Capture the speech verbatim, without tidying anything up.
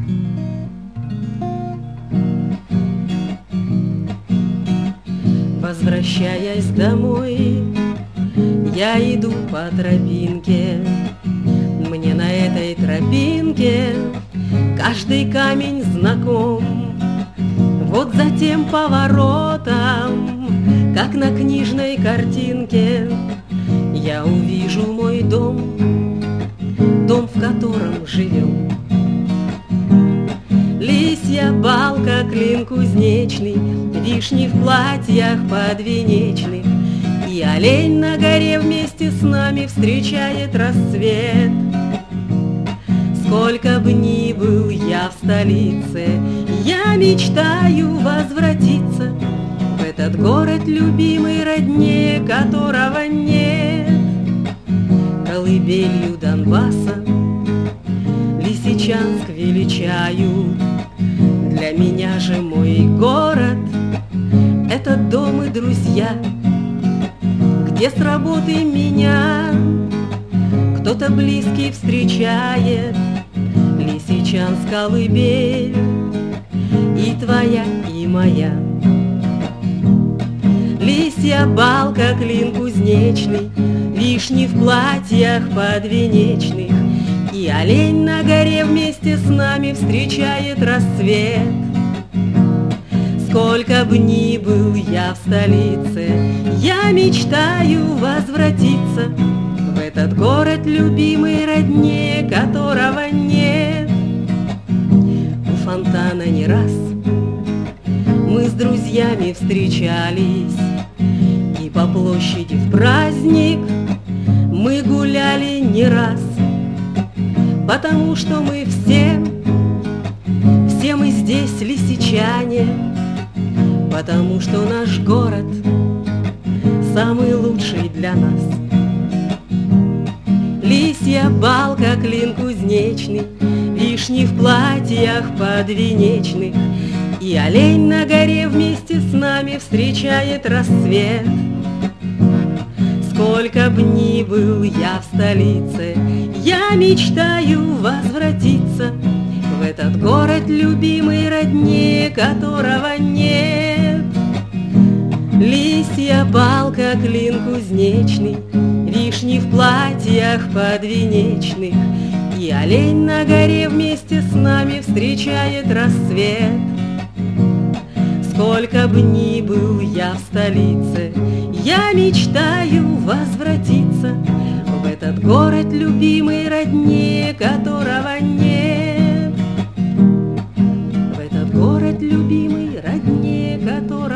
Возвращаясь домой, я иду по тропинке. Мне на этой тропинке каждый камень знаком. Вот за тем поворотом, как на книжной картинке, я увижу мой дом, дом, в котором живем. Лисья балка, клин кузнечный, вишни в платьях подвенечных, и олень на горе вместе с нами встречает рассвет. Сколько бы ни был я в столице, я мечтаю возвратиться в этот город любимый, роднее которого нет. Колыбелью Донбасса Лисичанск величаю. Для меня же мой город — это дом и друзья, где с работы меня кто-то близкий встречает. Лисичанск, колыбель, и твоя, и моя. Лисья балка, клин кузнечный, вишни в платьях подвенечных, и олень на горе вместе с нами встречает рассвет. Сколько бы ни был я в столице, я мечтаю возвратиться в этот город любимый, роднее которого нет. У фонтана не раз мы с друзьями встречались, и по площади в праздник мы гуляли не раз, потому что мы все, все мы здесь лисичане, потому что наш город самый лучший для нас. Лисья балка, клин кузнечный, вишни в платьях подвенечных, и олень на горе вместе с нами встречает рассвет. Сколько б ни был я в столице, я мечтаю возвратиться в этот город любимый, роднее которого нет. Лисья балка, клин кузнечный, вишни в платьях подвенечных, и олень на горе вместе с нами встречает рассвет. Сколько б ни был я в столице, я мечтаю возвратиться в этот город любимый, роднее которого нет. В этот город любимый, роднее которого